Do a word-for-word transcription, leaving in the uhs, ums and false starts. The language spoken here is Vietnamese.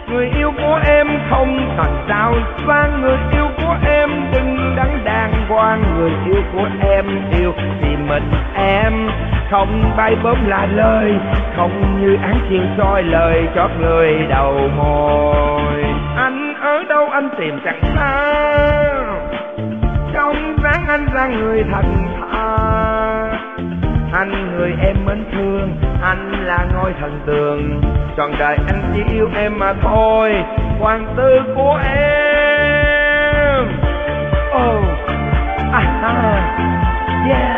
Người yêu của em không cần sao sang, người yêu của em đừng đắn đàng hoàng. Người yêu của em yêu thì mình em, không bay bướm là lời, không như án chiên soi lời chót người đầu môi. Anh ở đâu anh tìm chẳng xa, trong dáng anh ra người thần tha. Anh người em mến thương, anh là ngôi thần tường, trọn đời anh chỉ yêu em mà thôi, hoàng tử của em. Oh, ah, yeah.